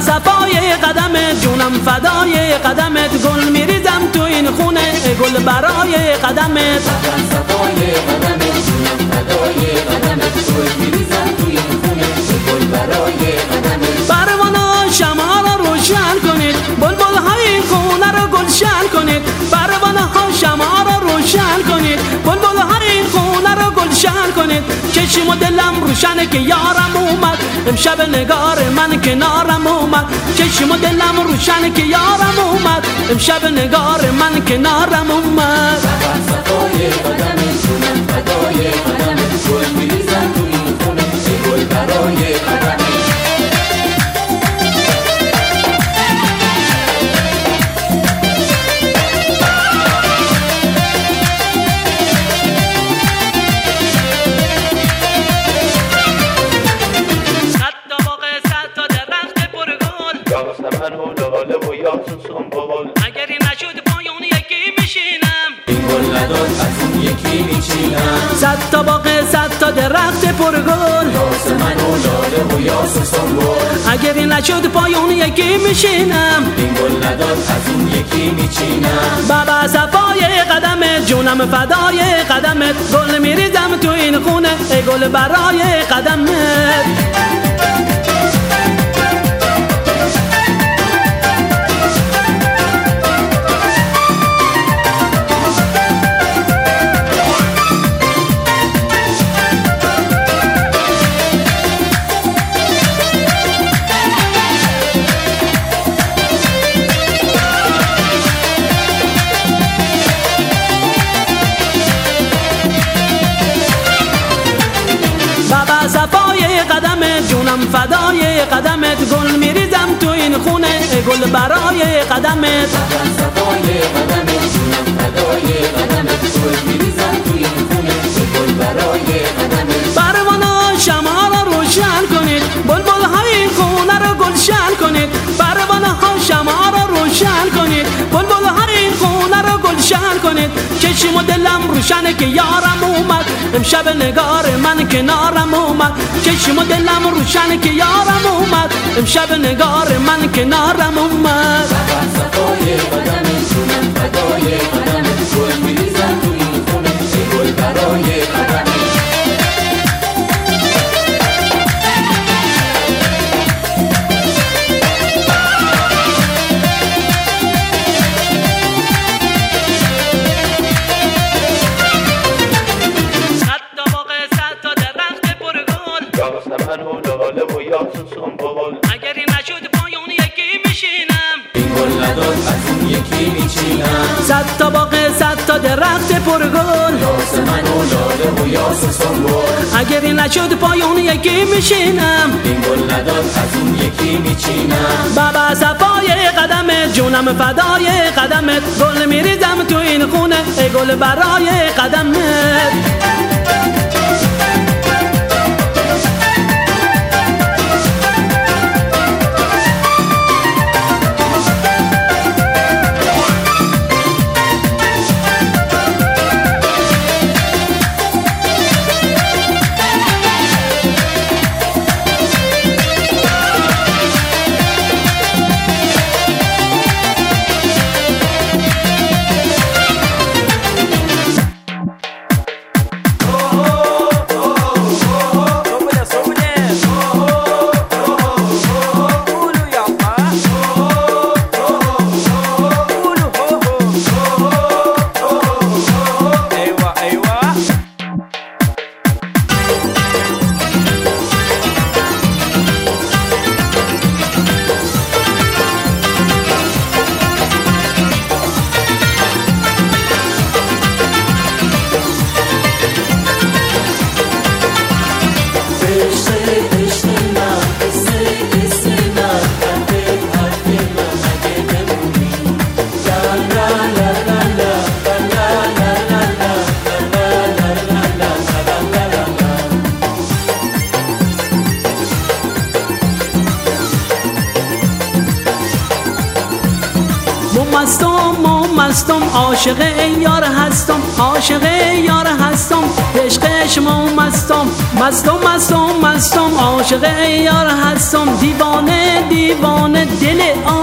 صفای قدمت جونم فدای قدمت، گل میریزم تو این خونه گل برای قدمت. صفای قدمت جونم فدای قدمت، گل میریزم تو این خونه گل برای قدمت. پروانه شمع را روشن کنید، بلبل های این خونه رو گلشن کنید. پروانه ها شمع را روشن کنید، بلبل های این خونه رو گلشن کنید. چشم و دلم روشنه که یارم اومد، امشب نگار من کنارم اومد. چشم و دلم روشنه که یارم اومد، امشب نگار من کنارم اومد. صفای قدمت جونم فدای قدمت، گل میریزم تو این خونه گل برای قدمت. یاسمن و لاله و یاس و سنبل، اگر این نشد پایون یکی میشینم، این گل نداد از اون یکی میچینم. 100 تا باغ 100 تا درخت پرگل، یاسمن و لاله و یاس و سنبل، اگر این نشد پایون یکی میشینم، این گل نداد از اون یکی میچینم. بابا صفای قدمت جونم فدای قدمت، گل میریزم تو این خونه ای گل برای قدمت. صفای قدمت جونم فدای قدمت، گل میریزم تو این خونه گل برای قدمت. صفای قدمت جونم فدای قدمت، گل میریزم تو این خونه گل برای قدمت. پروانه شمع را روشن کنید، بلبل های این خونه رو گلشن کنید. پروانه ها شمع را روشن کنید، بلبل های این خونه رو گلشن کنید. چشم و دلم روشنه که یارم اومد، امشب نگار من کنارم اومد. چشم و دلم روشنه که یارم اومد، امشب نگار من کنارم اومد. صفای قدمت جونم فدای قدمت، گل میریزم تو این خونه گل برای قدمت. یاسمن و لاله و یاس و سنبل، اگر این نشد پایون یکی میشینم، این گل نداد از اون یکی میچینم. 100 تا باغ 100 تا درخت پرگل، یاسمن و لاله و یاس و سنبل، اگر این نشد پایون یکی میشینم، این گل نداد از اون یکی میچینم. بابا صفای قدمت جونم فدای قدمت، گل میریزم تو این خونه ای گل برای قدمت. مستم عاشق یار هستم، عاشق یار هستم، عشقش مستم عاشق یار هستم، دیوانه دیوانه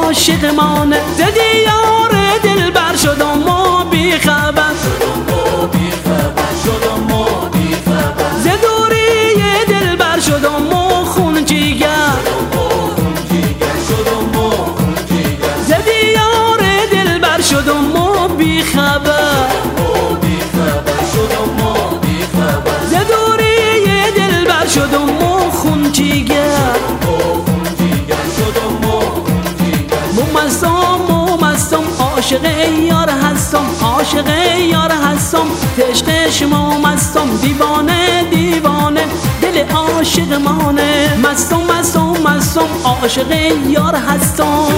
عاشقمانه ز دیار دلبر شدم و بی خبر ز دوری دلبر شدم و خون جیگر ز دیار دلبر شدم و بی خبر ز دوری دلبر شدم و خون جیگر مستم عاشق یار هستم عاشق یار هستم عشقش مستم دیوانه دیوانه دل عاشق مانه مستم عاشق یار هستم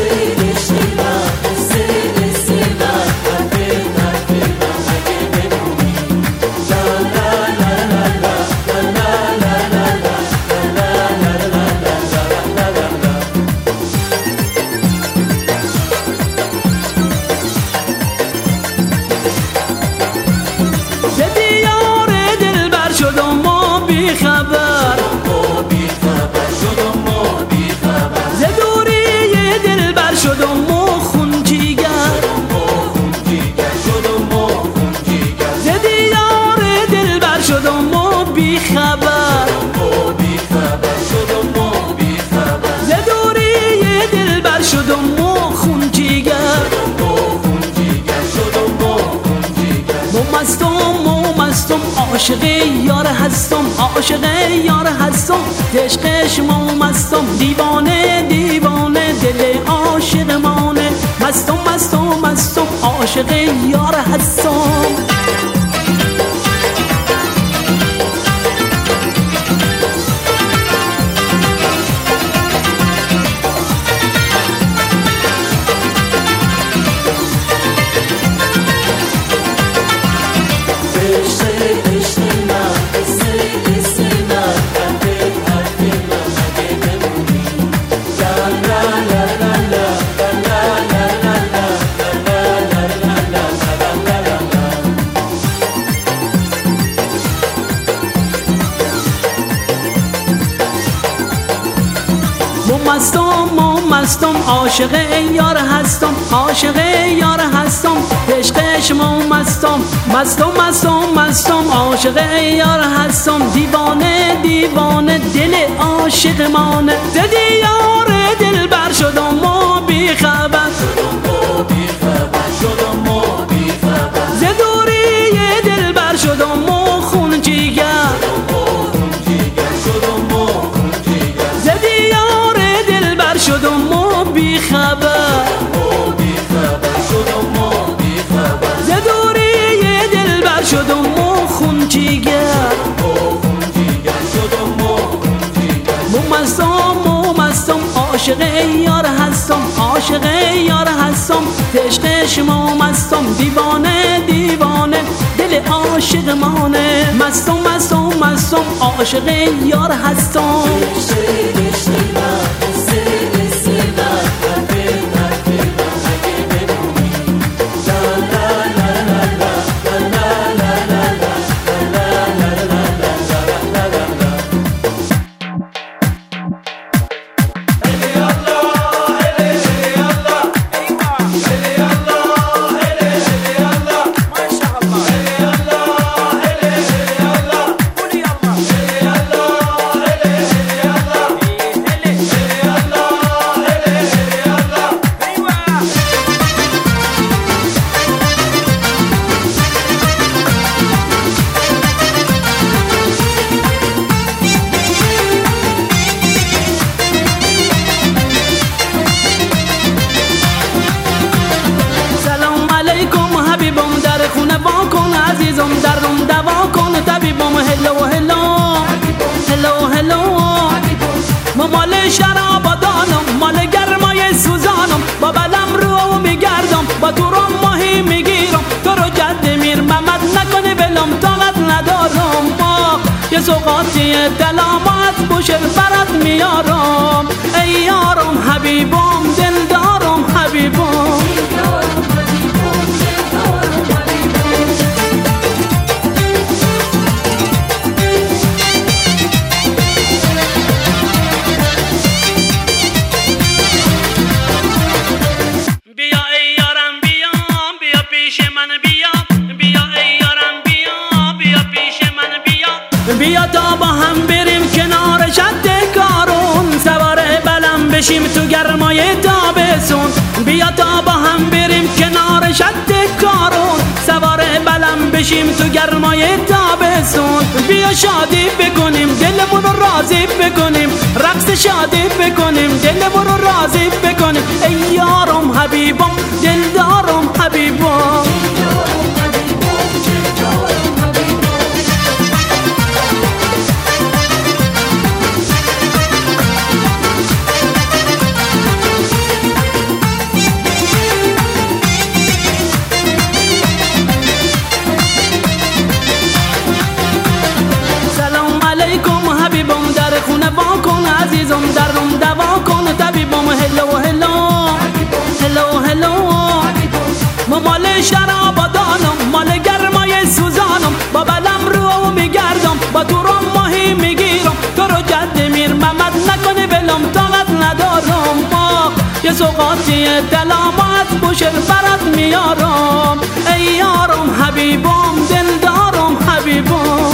عاشق یار هستم عاشق یار هستم عشقش مستم دیوانه دیوانه دل عاشق مانه مستم عاشق یار هستم مستم عاشق یار هستم عاشق یار هستم عشقش مستم عاشق یار هستم دیوانه دیوانه دل عاشق مانه ز دیار دلبر شدم و بی خبر ز دوری دلبر شدم و خون جیگر شدم و بی خبر ز دوری دلبر شدم و خون جیگر مستم عاشق یار هستم عاشق یار هستم عشقش مستم دیوانه دیوانه دل عاشق مانه مستم عاشق یار هستم مال شرابادانم مال گرمای سوزانم با بلم رو میگردم با تو رو ماهی میگیرم تو رو جد میر محمد نکنه بلم طاقت ندارم ما یه سوقاتی دلامات بوشل برات میارم ای یارم حبیبم دلدارم حبیبم بشیم تو گرمای تابستون، بیا تا با هم بریم کنار شط کارون، سوار بلم بشیم تو گرمای تابستون، بیا شادی بکنیم دلمون رو راضی بکنیم، رقص شادی بکنیم دلمون رو راضی بکنیم. ای یارم حبیبم دلدارم حبیبم، عزیزم درم دوا کن طبیبم. هلو هلو هلو هلو، ما مال شرابادانم، مال گرمای سوزانم، با بلم رو میگردم، با تو رو ماهی میگیرم، تو رو جد میر محمد نکنه بلم طاقت ندارم، یه سوقاتی دلامت بوشر برات میارم. ای یارم حبیبم دلدارم حبیبم،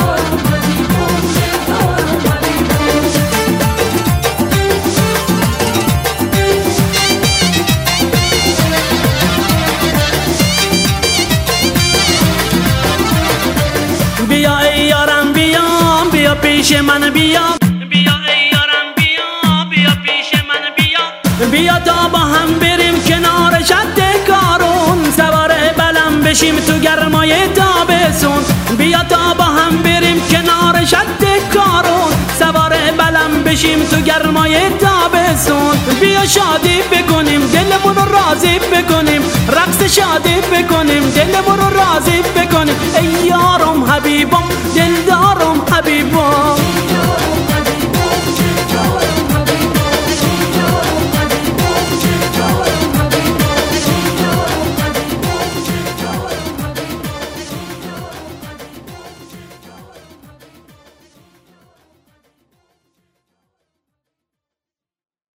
بیا ای یارم بیام، بیا پیش من بیا، بیا ای یارم بیا، بیا پیش من بیا، بیا تا با هم بریم کنار شط کارون، سوار بلم بشیم تو گرمای تابستون، بیا تا با هم بریم کنار شط کارون، سوار بلم بشیم تو گرمای تابستون، بیا شادی بکنیم دلمون رو راضی بکنیم، رقص شادی بکنیم دلمون رو راضی بکنیم. ای یارم حبیبم دلدارم حبیبم.